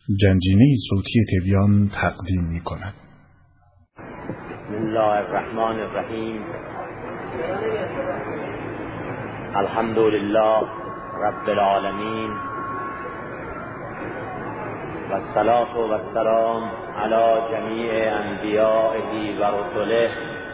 جنجینه صوتی تبیان تقدیم می کند. بسم الله الرحمن الرحیم. الحمد لله رب العالمین و الصلاة و السلام علی جمیع انبیائه و رسله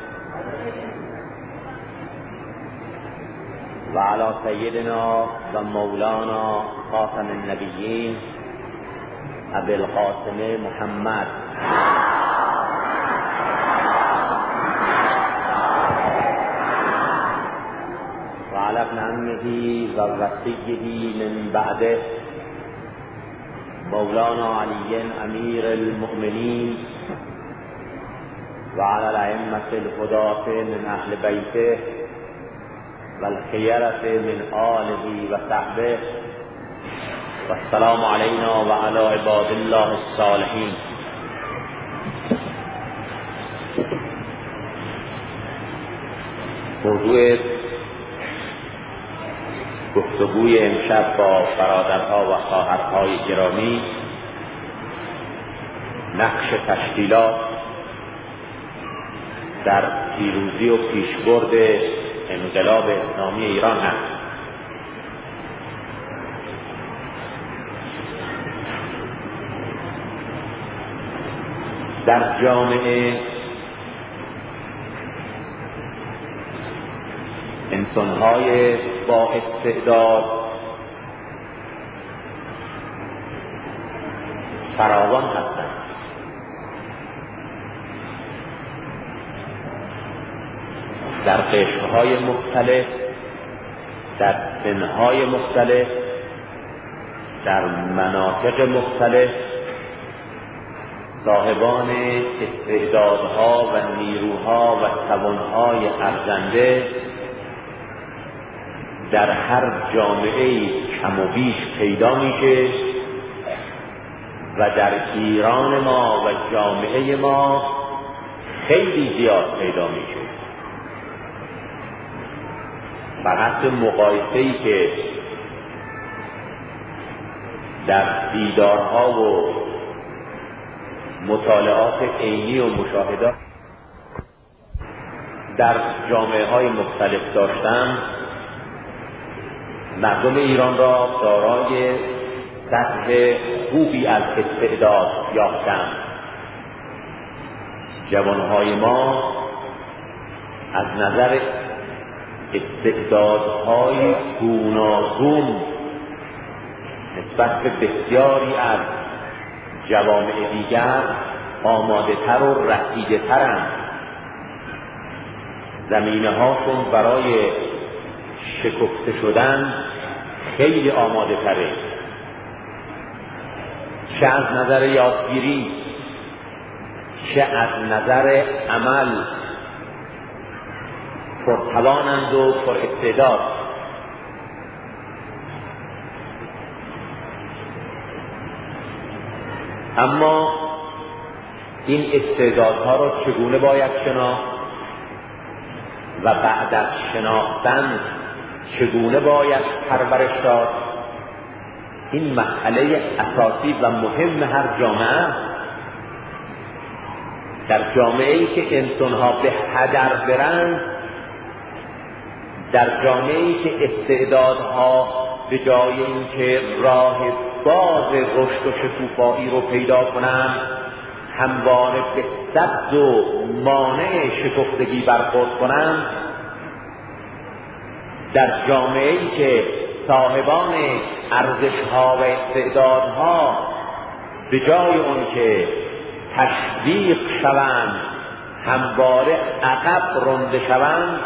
و علی سیدنا و مولانا خاتم النبیین ابی القاسم محمد و علی ابن عمه و وصیه من بعده مولانا علی امیر المؤمنین و علی الائمة الهداة من اهل بیته و الخیرة من آله و صحبه و السلام علینا و علی عباد الله الصالحین. موضوع گفتگوی امشب با برادرها و خواهرهای گرامی نقش تشکیلات در پیروزی و پیشبرد انقلاب اسلامی ایران هست. در جامعه انسان‌های با استعداد فراوان هستند. در قشرهای مختلف، در سنهای مختلف، در مناطق مختلف صاحبان استعدادها و نیروها و توانهای ارزنده در هر جامعه کم و بیش پیدا میشه و در ایران ما و جامعه ما خیلی زیاد پیدا میشه. بر حسب مقایسه‌ای که در دیدارها و مطالعات عینی و مشاهدات در جامعه‌های مختلف داشتم، مردم ایران را دارای سطح خوبی از استعداد یافتند. جوانهای ما از نظر استعدادهای گوناگون نسبت به بسیاری از جوامع دیگر آماده تر و رسیده ترند. زمینه هاشون برای شکفته شدن خیلی آماده تره، چه از نظر یادگیری چه از نظر عمل پرتوانند و پر استعداد. اما این استعدادها را چگونه باید شناخت و بعد از شناختن چگونه باید پرورش داد؟ این مسئله اساسی و مهم هر جامعه است. در جامعه‌ای که انسان‌ها به هدر برند، در جامعه‌ای که استعدادها به جای اینکه راه باز رشد و شکوفایی رو پیدا کنند همواره به سد و مانع شکفتگی برخورد کنند، در جامعه‌ای که صاحبان ارزش‌ها و استعدادها به جای اون که تشویق شوند همواره عقب رانده شوند،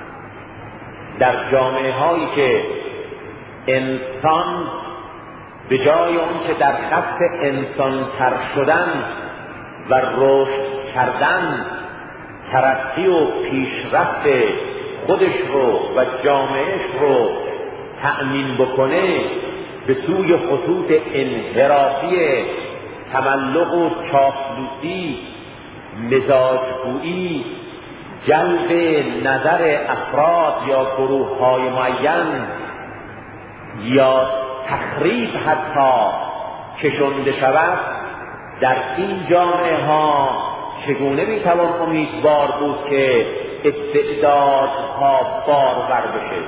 در جامعه‌هایی که انسان به جای اون که در خط انسان‌تر شدن و رشد کردن ترقی و پیشرفت خودش رو و جامعهش رو تأمین بکنه، به سوی خطوط انحرافی تملق و چاپلوسی، مزاجگویی، جلب نظر افراد یا گروه‌های معین یا تخریب حتی کشنده شود، در این جامعه ها چگونه میتوان امیدوار بود که استعدادها بارور بشه؟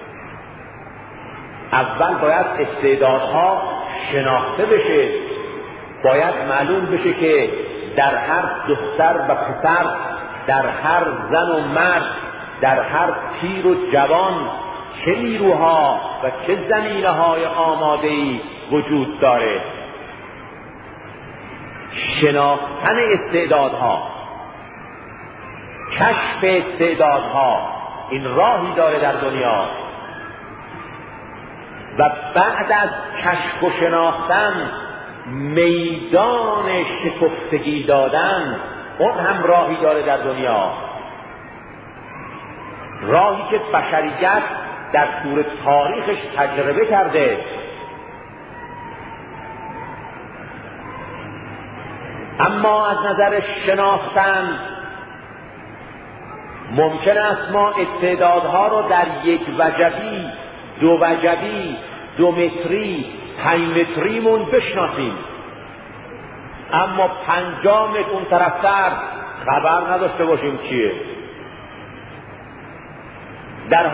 اول باید استعدادها شناخته بشه، باید معلوم بشه که در هر دختر و پسر، در هر زن و مرد، در هر پیر و جوان چه نیروها و چه زمینه‌های آماده‌ای وجود داره. شناختن استعدادها، کشف استعدادها، این راهی داره در دنیا و بعد از کشف و شناختن میدان شکفتگی دادن، اون هم راهی داره در دنیا، راهی که بشریت در طول تاریخش تجربه کرده. اما از نظر شناختن ممکن است ما استعدادها رو در یک وجبی، دو وجبی، 2 متری، 5 متریمون بشناسیم، اما 50 متر اون طرفتر خبر نداشته باشیم چیه. در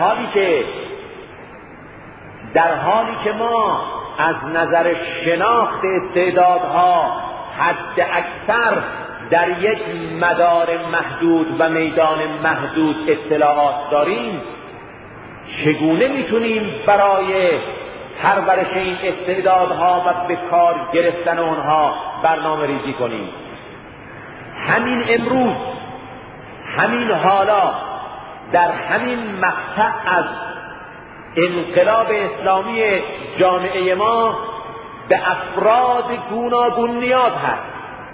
حالی که ما از نظر شناخت استعدادها حد اکثر در یک مدار محدود و میدان محدود اطلاعات داریم، چگونه میتونیم برای پرورش این استعدادها و به کار گرفتن اونها برنامه ریزی کنیم؟ همین امروز، همین حالا، در همین مقطع از انقلاب اسلامی جامعه ما به افراد گوناگون نیاز هست.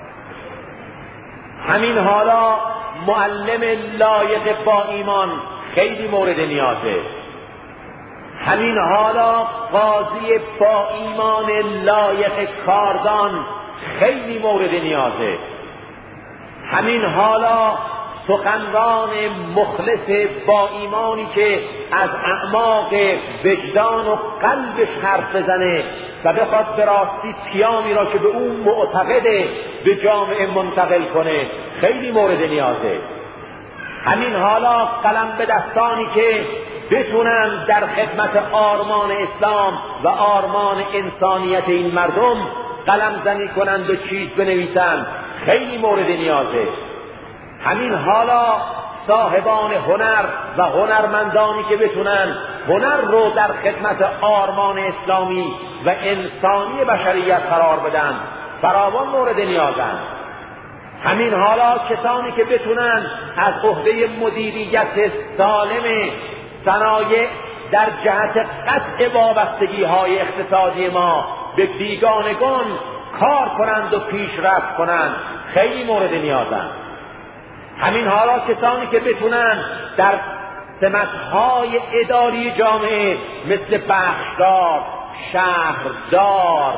همین حالا معلم لایق با ایمان خیلی مورد نیازه. همین حالا قاضی با ایمان لایق کاردان خیلی مورد نیازه. همین حالا سخنران مخلص با ایمانی که از اعماق وجدان و قلبش حرف بزنه و بخواد به راستی پیامی را که به اون معتقده به جامعه منتقل کنه خیلی مورد نیازه. همین حالا قلم به دستانی که بتونن در خدمت آرمان اسلام و آرمان انسانیت این مردم قلم زنی کنند و چیز بنویسند خیلی مورد نیازه. همین حالا صاحبان هنر و هنرمندانی که بتونن هنر رو در خدمت آرمان اسلامی و انسانی بشریت قرار بدن فراوان مورد نیازند. همین حالا کسانی که بتونن از عهده مدیریت سالم صنایع در جهت قطع وابستگی های اقتصادی ما به بیگانگان کار کنند و پیشرفت کنند خیلی مورد نیازند. همین حالا کسانی که بتونن در سمت‌های اداری جامعه مثل بخشدار، شهردار،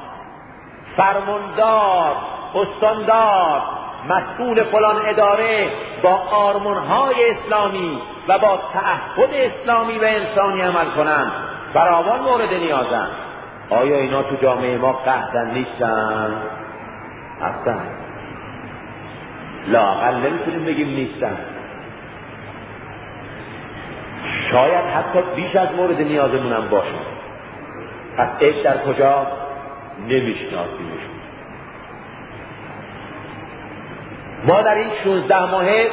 فرماندار، استاندار، مسئول فلان اداره با آرمان‌های اسلامی و با تعهد اسلامی و انسانی عمل کنند فراوان مورد نیازند. آیا اینا تو جامعه ما قطعاً نیستن؟ هستن. لااقل نمیتونیم بگیم نیستن، شاید حتی بیش از مورد نیازمون هم باشه. پس عیب در کجا؟ نمیشناسیمشون. ما در این 16 ماهه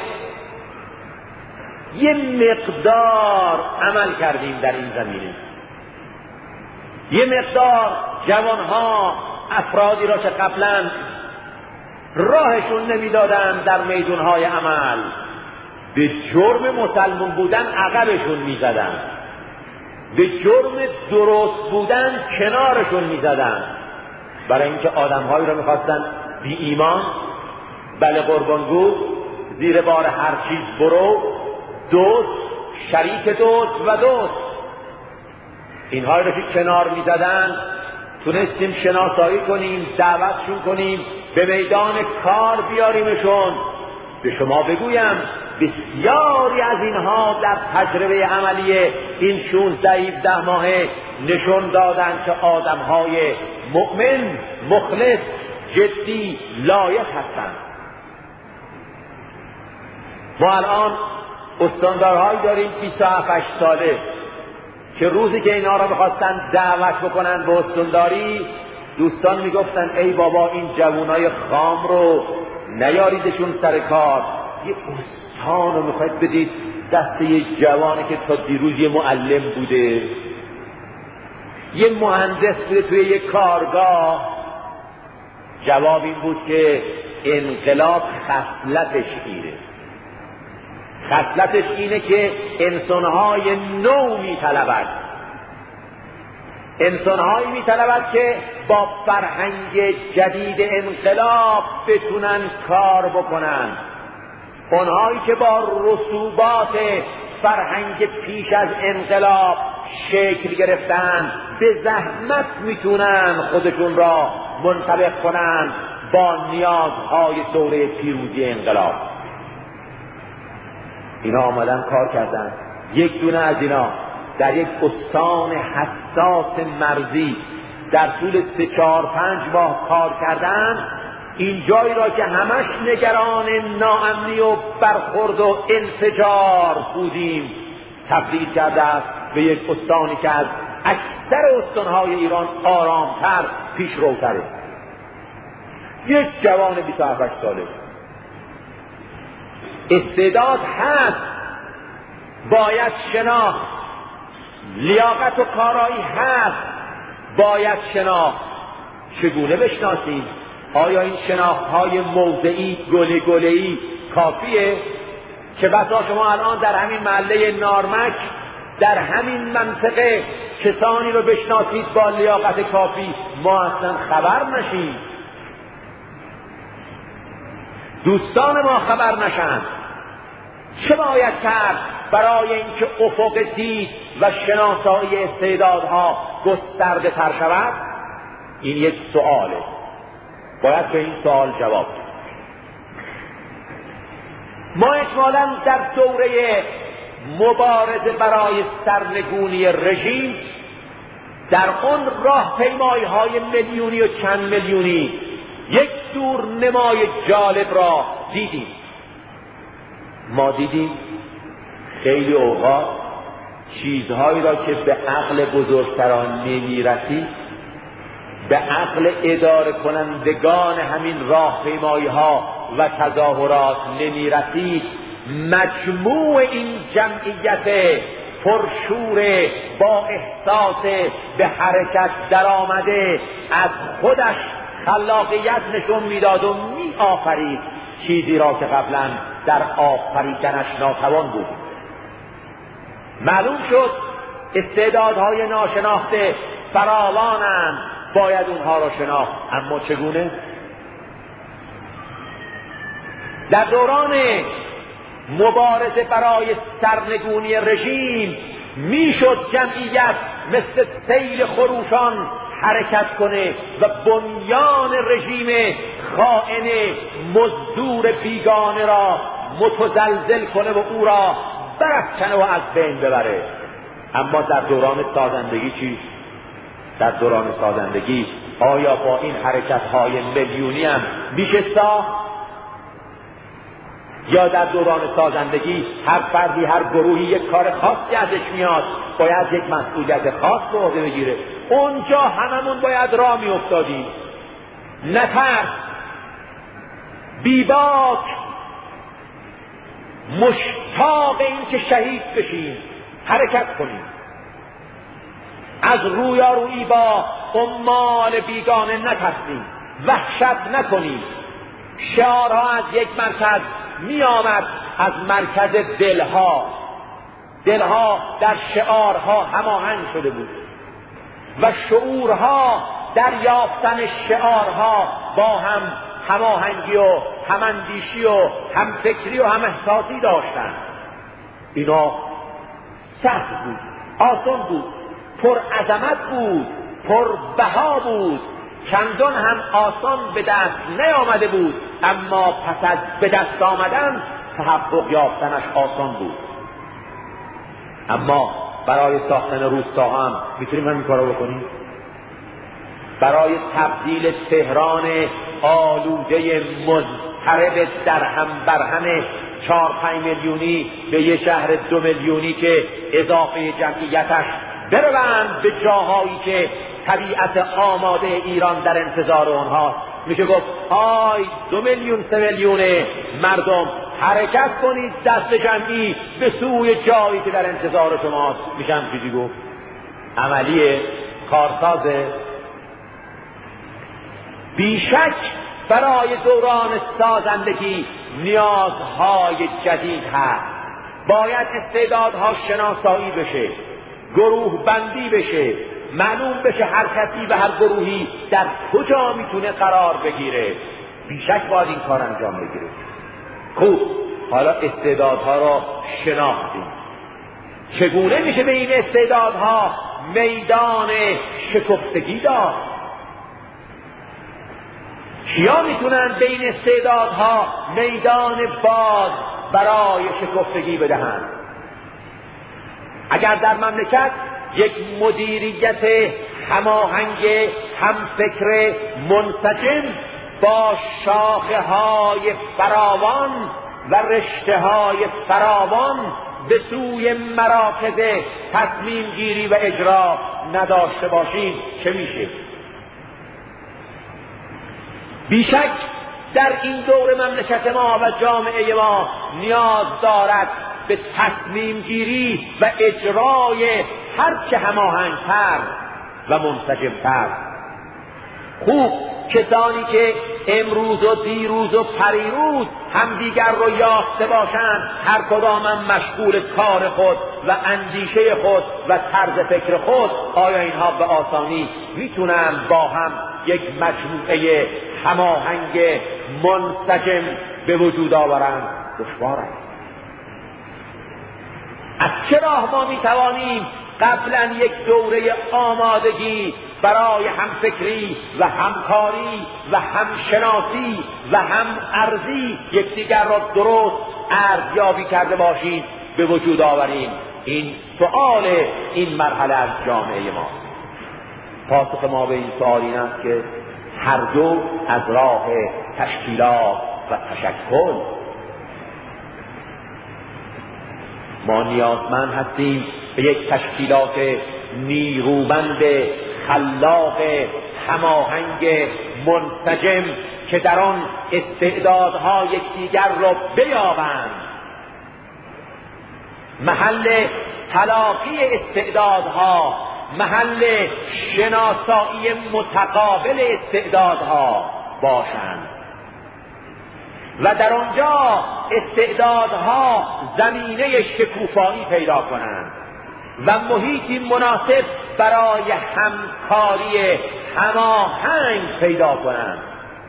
یه مقدار عمل کردیم در این زمینه. یه مقدار جوانها افرادی را که قبلا راهشون نمیدادن در میدونهای عمل به جرم مسلمان بودن عقبشون میزدن، به جرم درست بودن کنارشون میزدن، برای اینکه آدمهایی را میخواستن بی ایمان، بله قربانگو، زیر بار هر چیز برو، دوست، شریک دوست و دوست، اینهایی را که کنار میزدن تونستیم شناسایی کنیم، دعوتشون کنیم، به میدان کار بیاریمشون. به شما بگویم بسیاری از اینها در تجربه عملی این 16-17 ماهه نشون دادن که آدمهای مؤمن، مخلص، جدی، لایق هستند. ما الان استاندارهایی داریم 27 ساله که روزی که اینا را میخواستن دعوت بکنن به استانداری، دوستان میگفتن ای بابا این جوانای خام رو نیاریدشون سر کار، یه استان رو میخواید بدید دست یه جوانی که تا دیروز یه معلم بوده، یه مهندس بوده توی یه کارگاه. جواب این بود که انقلاب خصلتش اینه، خصلتش اینه که انسانهای نو میطلبد، انسانهایی میطلبد که با فرهنگ جدید انقلاب بتونن کار بکنن، اونهایی که با رسوبات فرهنگ پیش از انقلاب شکل گرفتن به زحمت میتونن خودشون را منطبق کنن با نیازهای دوره پیروزی انقلاب. اینا آمدن کار کردن. یک دونه از اینا در یک استان حساس مرزی در طول 3-4-5 ماه کار کردن. این جایی را که همش نگران ناامنی و برخورد و انفجار بودیم تبدیل کرده است به یک استانی که از اکثر استانهای ایران آرامتر، پیشروتره. یک جوان 27 ساله استعداد هست، باید شناخت، لیاقت و کارایی هست، باید شناخت. چگونه بشناسیم؟ آیا این شناخت‌های موضعی گله‌ای کافیه؟ چه بسا شما الان در همین محله نارمک، در همین منطقه کسانی رو بشناسید با لیاقت کافی، ما اصلا خبر نشیم، دوستان ما خبر نشن. چه باید کرد برای اینکه افق دید و شناسایی استعدادها گسترده تر شود؟ این یک سؤاله، باید به این سوال جواب بدیم. ما اجمالاً در دوره مبارزه برای سرنگونی رژیم در اون راهپیمایی‌های میلیونی و چند میلیونی یک دور نمای جالب را دیدیم. ما دیدیم خیلی اوقات چیزهایی را که به عقل بزرگتران نمی‌رسید، به عقل اداره کنندگان همین راهپیمایی‌ها و تظاهرات نمی‌رسید، مجموع این جمعیت پرشور با احساس به حرکت درآمده از خودش خلاقیت نشون میداد و می‌آفرید چیزی را که قبلا در آفریدنش ناتوان بود. معلوم شد استعدادهای ناشناخته فراوانند، باید اونها را شناخت. اما چگونه؟ در دوران مبارزه برای سرنگونی رژیم میشد جمعیت مثل سیل خروشان حرکت کنه و بنیان رژیم خائن مزدور بیگانه را متزلزل کنه و او را برافکنه و از بین ببره. اما در دوران سازندگی چی؟ در دوران سازندگی آیا با این حرکت‌های میلیونی هم میشه ساخت؟ یا در دوران سازندگی هر فردی، هر گروهی یک کار خاصی ازش میاد، باید یک مسئولیت خاص به عهده بگیره؟ اونجا هممون باید راه میافتادیم، نترس، بیباک، مشتاق این که شهید بشیم، حرکت کنیم، از رویارویی با عمال بیگانه نترسیم، وحشت نکنیم. شعارها از یک مرکز می آمد، از مرکز دلها در شعارها هماهنگ شده بود و شعورها در یافتن شعارها با هم هماهنگی و هماندیشی و همفکری و هماحساسی داشتند. اینا سخت بود، آسان بود، پر عظمت بود، پر بها بود. چندان هم آسان به دست نیامده بود، اما پس از به دست آمدن تحقق یافتنش آسان بود. اما برای ساختن روستا هم میتونیم همین کارو بکنیم؟ برای تبدیل تهران آلوده مضطرب در هم برهم 4-5 میلیونی به یه شهر 2 میلیونی که اضافه جمعیتش بروند به جاهایی که طبیعت آماده ایران در انتظار اونهاست. میشه گفت 2 میلیون 3 میلیون مردم حرکت کنید دست جمعی به سوی جایی که در انتظار شماست. میشه هم چیزی گفت عملیه، کارسازه. بیشک برای دوران سازندگی نیازهای جدید هست. باید استعدادها شناسایی بشه، گروه بندی بشه، معلوم بشه هر کسی و هر گروهی در کجا میتونه قرار بگیره. بیشک باید این کار انجام بگیره. خوب، حالا استعدادها را شناختیم. چگونه میشه به این استعدادها میدان شکفتگی داد؟ کیا میتونن به این استعدادها میدان باز برای شکفتگی بدهند؟ اگر در مملکت یک مدیریت هماهنگ، همفکر، منسجم با شاخه های فراوان و رشته های فراوان به سوی مراکز تصمیم گیری و اجرا نداشته باشیم چه میشه؟ بیشک در این دور مملکت ما و جامعه ما نیاز دارد به تصمیم گیری و اجرای هرچه هماهنگتر و منسجمتر. خوب، کسانی که امروز و دیروز و پریروز همدیگر رو یافته باشند، هر کدامم مشغول کار خود و اندیشه خود و طرز فکر خود، آیا اینها به آسانی میتونن با هم یک مجموعه هماهنگ منسجم به وجود آورند؟ دشوار است. از چه راه ما میتوانیم قبلا یک دوره آمادگی برای همفکری و همکاری و همشناسی و همارزی یکدیگر را درست ارزیابی کرده باشیم به وجود آوریم؟ این سؤال این مرحله از جامعه ماست. پاسخ ما به این سؤال این است که هر دو از راه تشکیلات و تشکل ما نیازمند هستیم به یک تشکیلات نیرومند، خلاق، هماهنگ، منسجم که در آن استعدادها یکدیگر را بیابند. محل تلاقی استعدادها، محل شناسایی متقابل استعدادها باشند و در آنجا استعدادها زمینه شکوفایی پیدا کنند و محیطی مناسب برای همکاری هماهنگ پیدا کنند.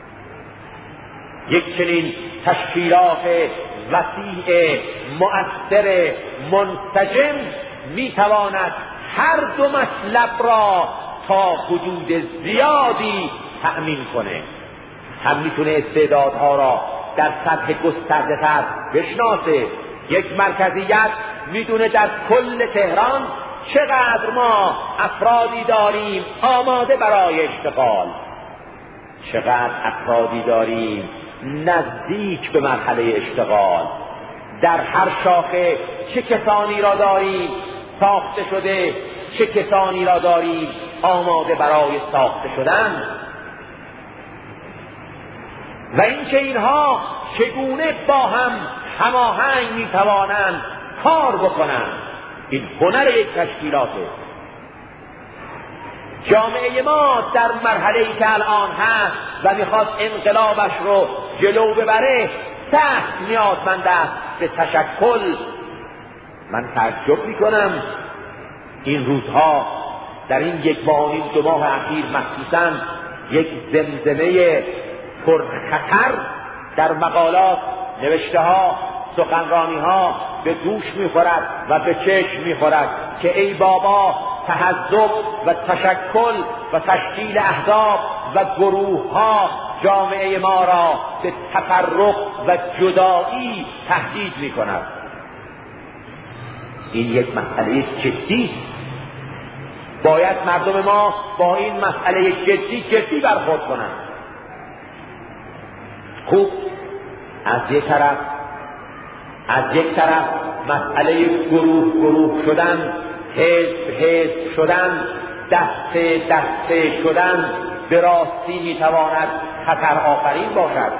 یک چنین تشکیلات وسیع، مؤثر، منسجم میتواند هر دو مطلب را تا حدود زیادی تأمین کنه. هم میتونه استعدادها را در سطح گسترده تر بشناسه. یک مرکزیت میدونه در کل تهران چقدر ما افرادی داریم آماده برای اشتغال، چقدر افرادی داریم نزدیک به مرحله اشتغال، در هر شاخه چه کسانی را داریم ساخته شده، چه کسانی را داریم آماده برای ساخته شدن، و اینکه اینها چگونه با هم هماهنگ میتوانند کار بکنند. این هنر یک تشکیلاته. جامعه ما در مرحله‌ای که الان هست و میخواد انقلابش رو جلو ببره سخت نیازمند است به تشکل. من تعجب میکنم این روزها در این 1.5-2 ماه اخیر مخصوصا یک زمزمه پرخطر در مقالات، نوشته ها، سخنرانی ها به گوش میخورد و به چشم میخورد که ای بابا تحزب و تشکل و تشکیل احزاب و گروه ها جامعه ما را به تفرق و جدایی تهدید میکند. این یک مسئله جدی است. باید مردم ما با این مسئله جدی برخورد کنند. خوب، از یک طرف مسئله گروه شدن، حزب شدن، دسته شدن به راستی میتواند خطر آفرین باشد.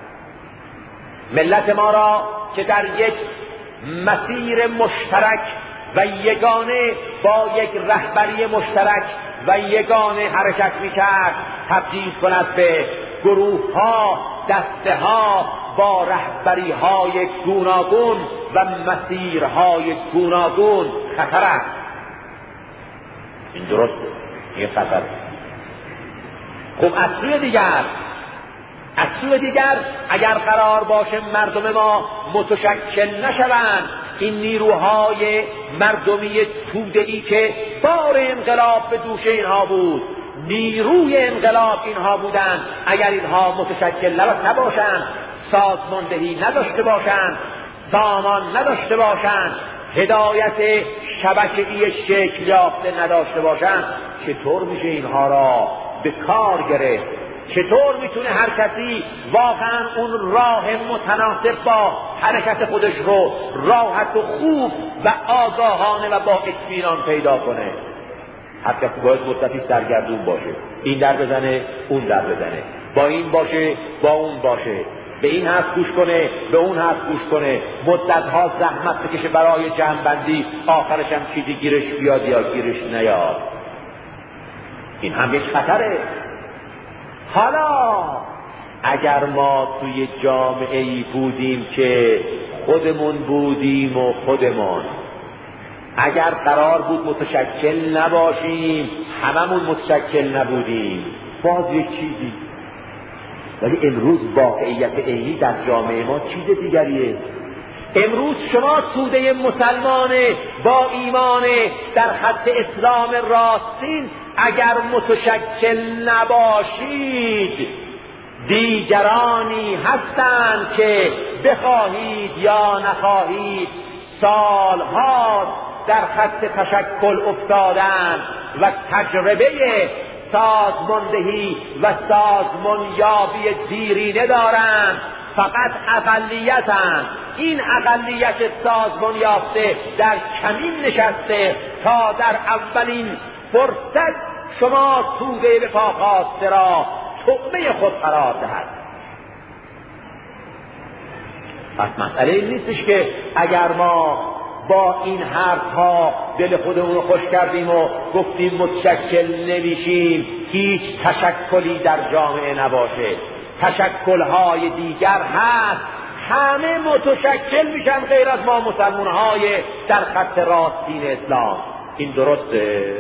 ملت ما را که در یک مسیر مشترک و یگانه با یک رهبری مشترک و یگانه حرکت میکرد تبدیل کند به گروه‌ها، دسته‌ها با رهبری‌های گوناگون و مسیرهای گوناگون خطر است. این درسته، این خطر. خب از سوی دیگر اگر قرار باشه مردم ما متشکل نشوند، این نیروهای مردمی توده‌ای که بار انقلاب به دوش اینها بود، نیروی انقلاب اینها بودند، اگر اینها متشکل نباشند، سازماندهی نداشته باشند، سامان نداشته باشند، هدایت شبکه‌ای شکل یافته نداشته باشند، چطور میشه اینها را به کار گرفت؟ چطور میتونه هر کسی واقعا اون راه متناسب با حرکت خودش رو راحت و خوب و آگاهانه و با اطمینان پیدا کنه؟ هر کسی باید مدتی سرگردون باشه، این در بزنه، اون در بزنه، با این باشه، با اون باشه، به این حرف گوش کنه، به اون حرف گوش کنه، مدتها زحمت بکشه برای جمع‌بندی، آخرش هم چیزی گیرش بیاد یا گیرش نیاد. این هم یک خطره. حالا اگر ما توی جامعه‌ای بودیم که خودمون بودیم و خودمون، اگر قرار بود متشکل نباشیم، هممون متشکل نبودیم، باز یک چیزی. ولی امروز واقعیت عینی در جامعه ما چیز دیگریه. امروز شما توده مسلمان با ایمان در خط اسلام راستین اگر متشکل نباشید، دیگرانی هستند که بخواهید یا نخواهید سالها در خط تشکل افتادن و تجربه سازماندهی و سازمانیابی دیرینه دارند، فقط اقلیتند. این اقلیت سازمان یافته در کمین نشسته تا در اولین فرصت شما توده به پا خواسته را طعمه خود قرار دهد. پس مسئله این نیستش که اگر ما با این حرفها دل خودمون رو خوش کردیم و گفتیم متشکل نمیشیم، هیچ تشکلی در جامعه نباشه. تشکل‌های دیگر هست، همه متشکل میشن غیر از ما مسلمان‌های در خط راستین اسلام. این درسته؟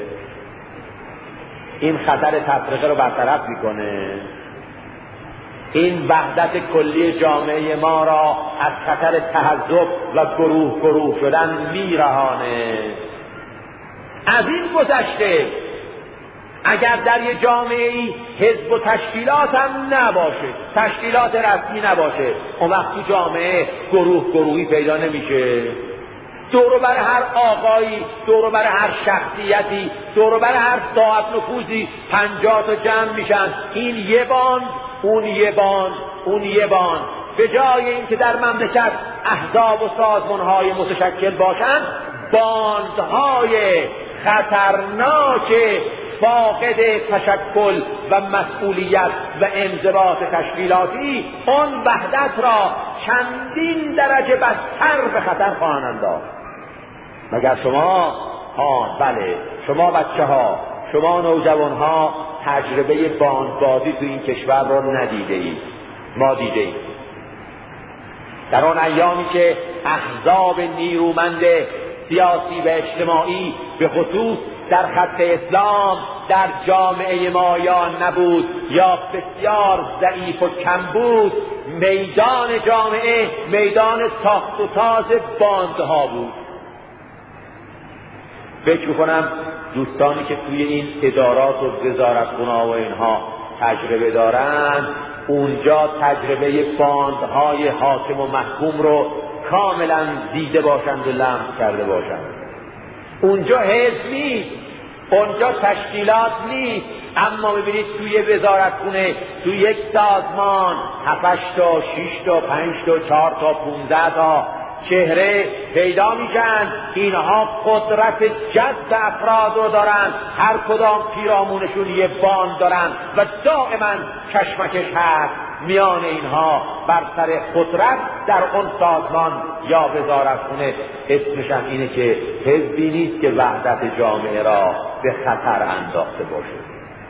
این خطر تفرقه رو برطرف میکنه، این وحدت کلی جامعه ما را از خطر تحزب و گروه شدن میرهانه. از این گذشته اگر در یک جامعه‌ای حزب و تشکیلات هم نباشه، تشکیلات رسمی نباشه، اون وقت تو جامعه گروهی پیدا نمیشه. دور بر هر آقایی، دور بر هر شخصیتی، دور بر هر صاحب نفوذی 50 تا جمع میشن، این یه باند، اون یه باند، اون یه باند. به جای اینکه در مملکت احزاب و سازمان‌های متشکل باشند، باندهای خطرناک فاقد تشکل و مسئولیت و انضباط تشکیلاتی آن وحدت را چندین درجه بدتر به خطر خواهند انداخت. مگر شما بله، شما بچه‌ها، شما نوجوان‌ها تجربه باندبازی تو این کشور رو ندیده اید؟ ما دیده ایم. در آن ایامی که احزاب نیرومند سیاسی و اجتماعی به خصوص در خط اسلام در جامعه ما یا نبود یا بسیار ضعیف و کم بود، میدان جامعه میدان ساخت و ساز باندها بود. فکر میکنم دوستانی که توی این ادارات و وزارتخونه‌ها و اینها تجربه دارن، اونجا تجربه باندهای حاکم و محکوم رو کاملا دیده باشند و لمس کرده باشند. اونجا حزب نیست، اونجا تشکیلات نیست، اما میبینید توی وزارتخونه، توی یک سازمان 7 تا 6 تا 5 تا 4 تا 15 تا چهره پیدا میشن. اینها قدرت جذب افراد رو دارن، هر کدام پیرامونشون یه باند دارن و دائما کشمکش هست میان اینها بر سر قدرت در اون سازمان یا وزارتخونه. اسمش هم اینه که حزبی نیست که وحدت جامعه را به خطر انداخته باشه.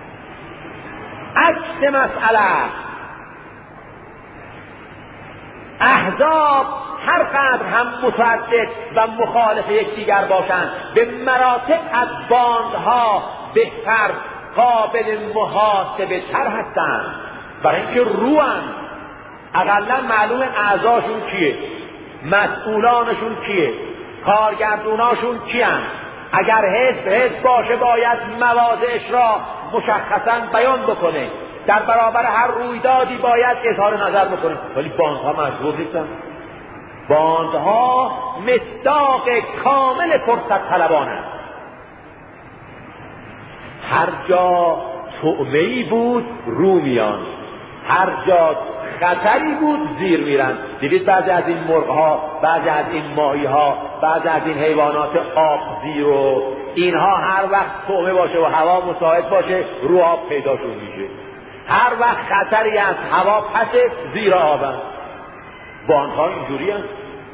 عکس مسئله، احزاب هر قدر هم متعدد و مخالف یکدیگر باشند، به مراتب از باندها بهتر، قابل محاسبه تر هستند، برای اینکه روان اقلا معلوم اعضاشون کیه، مسئولانشون کیه، کارگردوناشون کیان. اگر حزب باشه باید مواضعش را مشخصا بیان بکنه، در برابر هر رویدادی باید اظهار نظر بکنه. ولی باندها مجبور نیستن. باندها مصداق کامل فرصت طلبانه. هر جا طعمه‌ای بود رو میان، هر جا خطری بود زیر میرن. دیدید بعضی از این مرغ‌ها، بعضی از این ماهی‌ها، بعضی از این حیوانات آبزیر و اینها هر وقت طعمه باشه و هوا مساعد باشه رو آب پیداشون میشه. هر وقت خطری از هوا پسه زیر آبن. باندها اینجوری هست.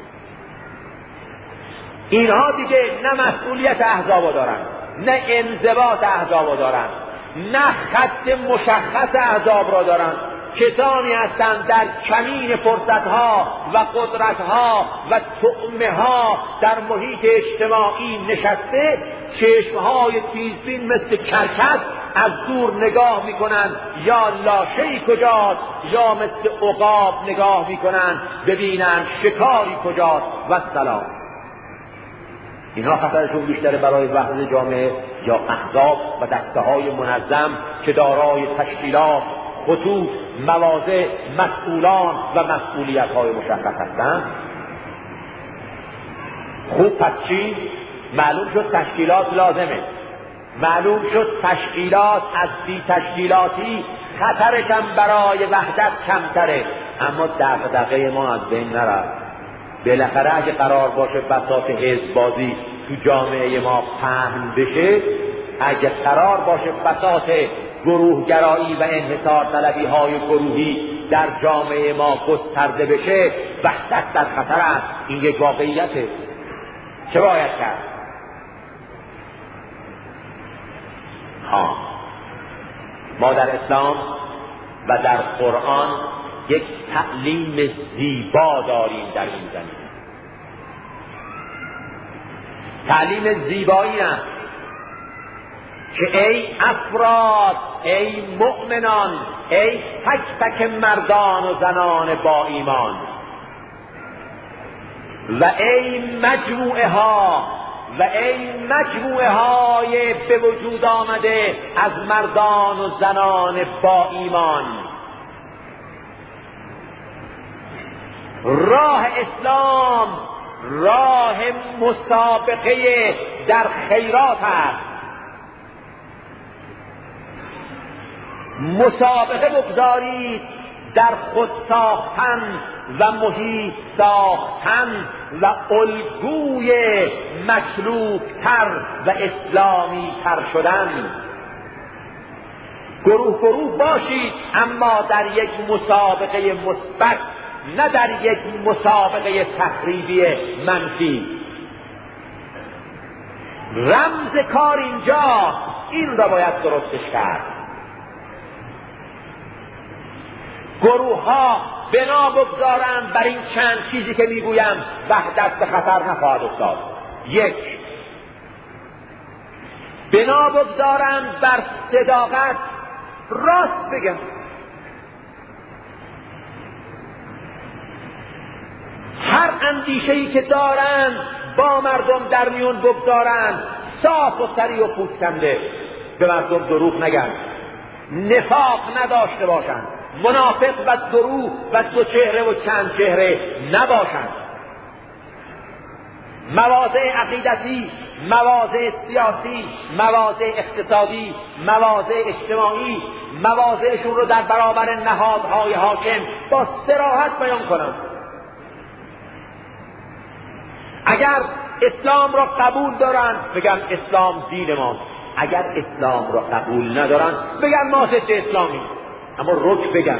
اینها دیگه نه مسئولیت احزاب دارن، نه انضباط احزاب دارن، نه خط مشخص احزاب را دارن. کسانی هستند در کمین فرصتها و قدرتها و طعمه‌ها در محیط اجتماعی نشسته، چشمهای تیزبین مثل کرکس از دور نگاه میکنن، یا لاشه‌ای کجاست، یا مثل عقاب نگاه میکنن ببینن شکاری کجاست و سلام. اینها خطرشون بیشتره برای وحدت جامعه یا احزاب و دسته‌های منظم که دارای تشکیلات، خطوط، مواضع، مسئولان و مسئولیت‌های مشخص هستند. خوب پس چی؟ معلوم شد تشکیلات لازمه، معلوم شد تشکیلات از بی تشکیلاتی خطرش هم برای وحدت کمتره، اما دغدغه ما از بین نرفت. بالاخره اگه قرار باشه بساط حزب بازی تو جامعه ما پهن بشه، اگه قرار باشه بساط گروهگرایی و انحصار طلبی های گروهی در جامعه ما گسترده بشه، وحدت در خطر است. این یک واقعیته. چه باید کرد؟ ما در اسلام و در قرآن یک تعلیم زیبا داریم در این زمینه. تعلیم زیبایی است که ای افراد، ای مؤمنان، ای تک تک مردان و زنان با ایمان، و ای مجموعه ها و ای مجموعه های به وجود آمده از مردان و زنان با ایمان، راه اسلام راه مسابقه در خیرات است. مسابقه بگذارید در خود ساختن و محیط ساختن و الگوی مطلوب تر و اسلامی تر شدن. گروه گروه باشید، اما در یک مسابقه مثبت، نه در یک مسابقه تخریبی منفی. رمز کار اینجا این را باید درستش کرد. گروه ها بنا بگذارند بر این چند چیزی که میگویم، وحدت به خطر نخواهد افتاد. یک، بنا بگذارند بر صداقت، راست بگم. هر اندیشه‌ای که دارند با مردم در میون بگذارند، صاف و صریح و پوسکنده، به مردم دروغ نگن، نفاق نداشته باشند، منافق و دروغ و دو چهره و چند چهره نباشند. مواضع عقیدتی مواضع سیاسی، مواضع اقتصادی، مواضع اجتماعی، مواضعشون رو در برابر نهادهای حاکم با صراحت بیان کنند. اگر اسلام را قبول دارن بگن اسلام دین ماست، اگر اسلام را قبول ندارن بگن ما ضد اسلامی، اما رک بگن.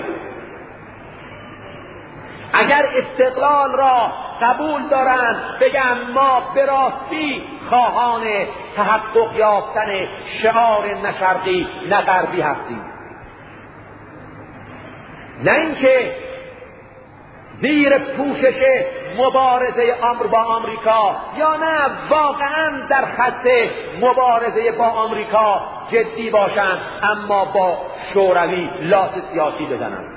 اگر استقلال را قبول دارن بگن ما به راستی خواهان تحقق یافتن شعار نه شرقی نه غربی هستیم، نه اینکه زیر پوشش مبارزه با آمریکا یا نه واقعا در خط مبارزه با آمریکا جدی باشند اما با شوروی لاس سیاسی بزنند،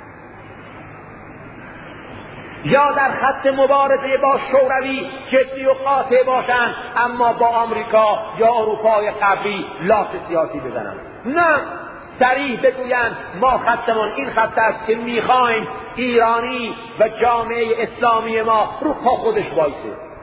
یا در خط مبارزه با شوروی جدی و قاطع باشند اما با آمریکا یا اروپای غربی لاس سیاسی بزنند. نه، صریح بگویند ما خطمون این خط است که میخوایم ایرانی و جامعه اسلامی ما رو پا خودش وایسه.